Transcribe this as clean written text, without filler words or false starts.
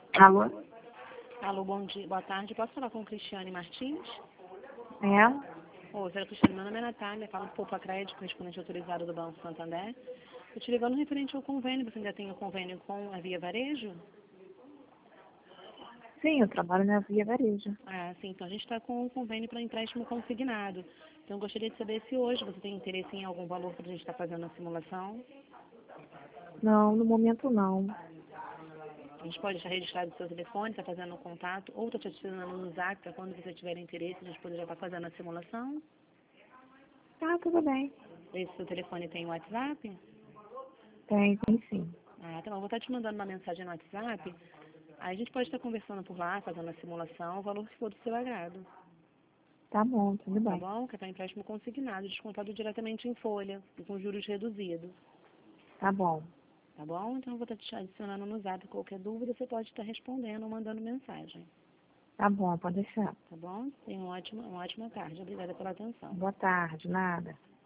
Alô? Alô, bom dia, boa tarde. Posso falar com Cristiane Martins? É? Oi, senhora Cristiane, meu nome é Natália, falo do Poupa Crédito, correspondente autorizado do Banco Santander. Eu te ligando referente ao convênio, você ainda tem o convênio com a Via Varejo? Sim, eu trabalho na Via Varejo. Ah, sim, então a gente está com o convênio para empréstimo consignado. Então eu gostaria de saber se hoje você tem interesse em algum valor para a gente estar fazendo a simulação. Não, no momento não. A gente pode estar registrado o seu telefone, está fazendo o contato, ou está te adicionando no Zap, para quando você tiver interesse, a gente poderia estar fazendo a simulação. Tá, tudo bem. Esse seu telefone tem WhatsApp? Tem sim. Ah, tá bom. Vou estar te mandando uma mensagem no WhatsApp. Aí a gente pode estar conversando por lá, fazendo a simulação, o valor que for do seu agrado. Tá bom, tudo Tá bem. bom? Que é para empréstimo consignado, descontado diretamente em folha e com juros reduzidos. Tá bom. Tá bom? Então eu vou estar te adicionando no Zap. Qualquer dúvida, você pode estar respondendo ou mandando mensagem. Tá bom, pode deixar. Tá bom? Tenha uma ótima tarde. Obrigada pela atenção. Boa tarde, nada.